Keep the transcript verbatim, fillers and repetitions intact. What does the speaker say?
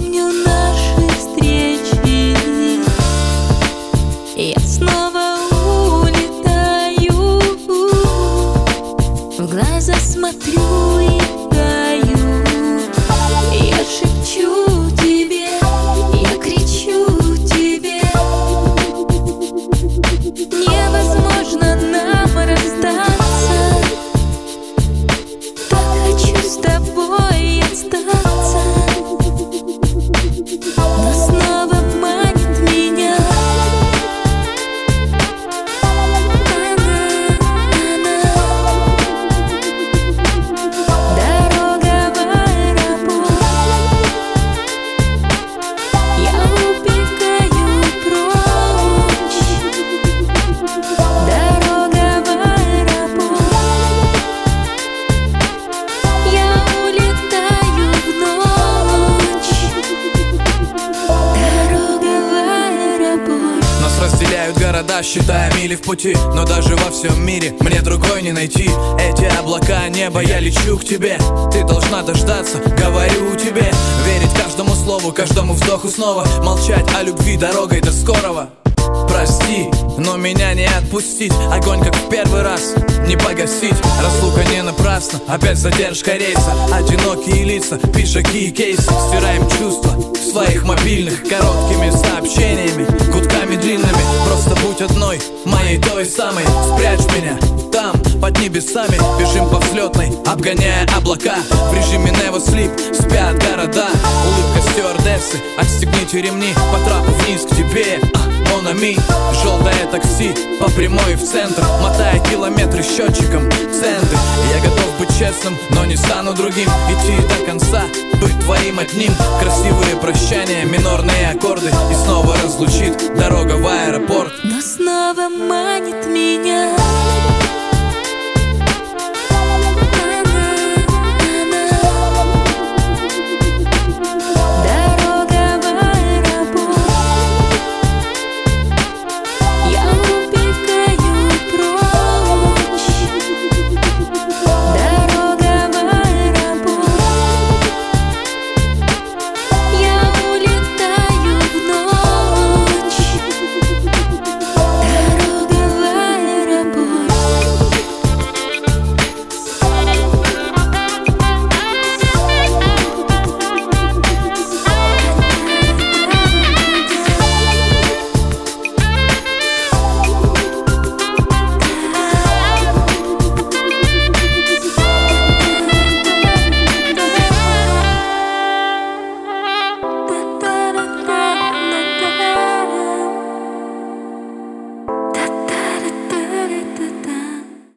помню наши встречи. Я снова улетаю, в глаза смотрю и таю. Я шепчу тебе, я кричу тебе, невозможно нам расстаться. Так хочу с тобой остаться, но снова манит меня дорога в аэропорт. Я убегаю прочь, дорога в аэропорт. Я улетаю в ночь, дорога в аэропорт. Нас разделяют города, считая мили в пути, но даже во всем мире мне другой не найти. Эти облака, небо, я лечу к тебе. Ты должна дождаться, говорю тебе, верить каждому слову, каждому вздоху снова, молчать о любви дорогой до скорого. Прости, но меня не отпустить, огонь как в первый раз не погасить. Разлука не напрасна, опять задержка рейса, одинокие лица, пишаки и кейсы. Стираем чувства в своих мобильных короткими сообщениями, гудками длинными. Просто будь одной, моей той самой. Спрячь меня там, под небесами. Бежим по взлетной, обгоняя облака. В режиме Never Sleep спят города. Улыбка стюардессы, отстегните ремни, по трапу вниз к тебе, Монами. Желтое такси по прямой в центр, мотая километры счетчиком центы. Я готов быть честным, но не стану другим. Идти до конца, быть твоим одним. Красивые прощания, минорные аккорды, и снова разлучит дорога в аэропорт. Но снова манит меня